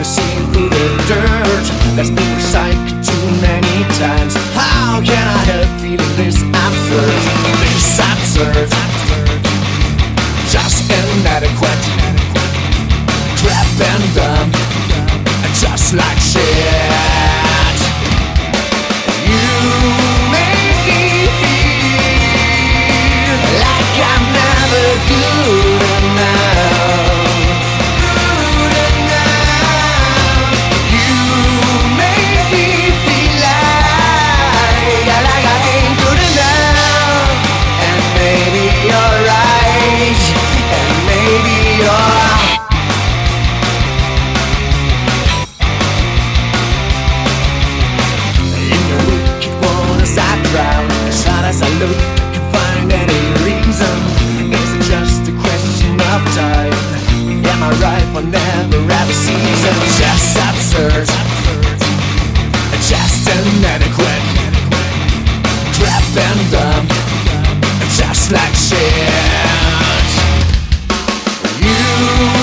the scene through the dirt that's been recycled too many times. How can I help feeling this absurd? This absurd, just inadequate, crap and dumb, just like shit. You make me feel like I'm never good enough. You make me feel like I ain't good enough. And maybe you're right, and maybe you're as hard as I look, I can't find any reason. Is it just a question of time? Am I right for never have a season? Just absurd, just inadequate, crap and dumb, just like shit. You